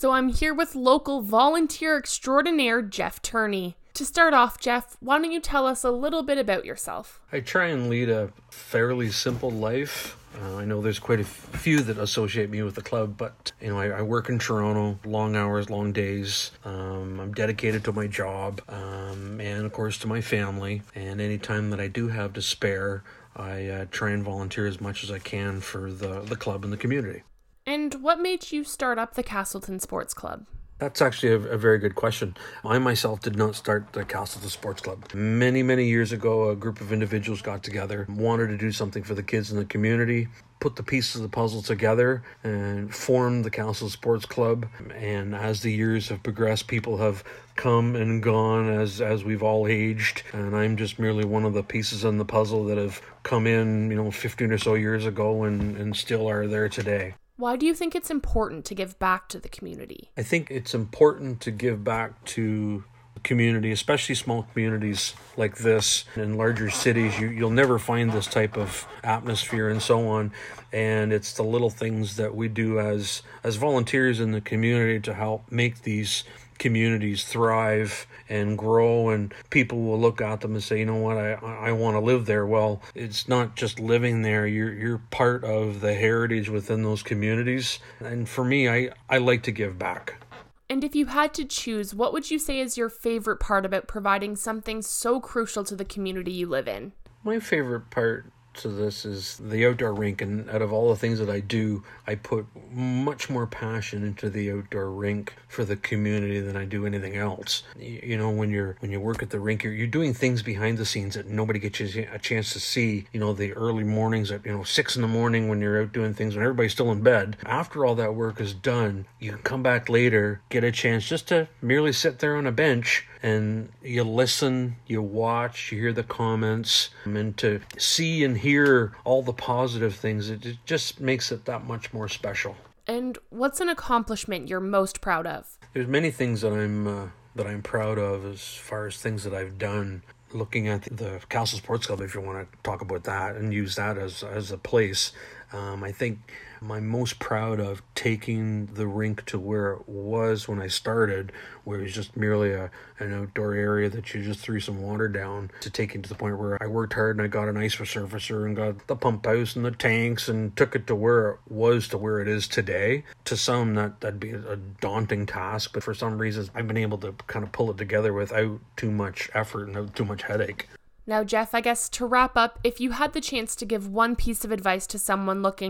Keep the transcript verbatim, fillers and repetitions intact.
So I'm here with local volunteer extraordinaire Jeff Turney. To start off, Jeff, why don't you tell us a little bit about yourself? I try and lead a fairly simple life. Uh, I know there's quite a few that associate me with the club, but you know, I, I work in Toronto, long hours, long days. Um, I'm dedicated to my job, um, and of course to my family. And any time that I do have to spare, I uh, try and volunteer as much as I can for the, the club and the community. And what made you start up the Castleton Sports Club? That's actually a, a very good question. I myself did not start the Castleton Sports Club. Many, many years ago, a group of individuals got together, wanted to do something for the kids in the community, put the pieces of the puzzle together and formed the Castleton Sports Club. And as the years have progressed, people have come and gone as, as we've all aged. And I'm just merely one of the pieces in the puzzle that have come in, you know, fifteen or so years ago and, and still are there today. Why do you think it's important to give back to the community? I think it's important to give back to the community, especially small communities like this. In larger cities, you, you'll never find this type of atmosphere and so on. And it's the little things that we do as, as volunteers in the community to help make these communities thrive and grow, and people will look at them and say, you know what, I I want to live there. Well, it's not just living there, you're you're part of the heritage within those communities. And for me, I, I like to give back. And if you had to choose, what would you say is your favorite part about providing something so crucial to the community you live in? My favorite part to this is the outdoor rink, and out of all the things that I do, I put much more passion into the outdoor rink for the community than I do anything else. You know, when you're when you work at the rink, you're, you're doing things behind the scenes that nobody gets a chance to see. You know, the early mornings at, you know, six in the morning when you're out doing things when everybody's still in bed. After all that work is done, you can come back later, get a chance just to merely sit there on a bench, and you listen, you watch, you hear the comments, and to see and hear all the positive things, it, it just makes it that much more special. And what's an accomplishment you're most proud of? There's many things that I'm uh, that I'm proud of as far as things that I've done. Looking at the Castleton Sports Club, if you want to talk about that and use that as as a place, um, I think I'm most proud of taking the rink to where it was when I started, where it was just merely a an outdoor area that you just threw some water down, to taking to the point where I worked hard and I got an ice resurfacer and got the pump house and the tanks and took it to where it was to where it is today. To some, that, that'd be a daunting task, but for some reasons, I've been able to kind of pull it together without too much effort and too much headache. Now, Jeff, I guess to wrap up, if you had the chance to give one piece of advice to someone looking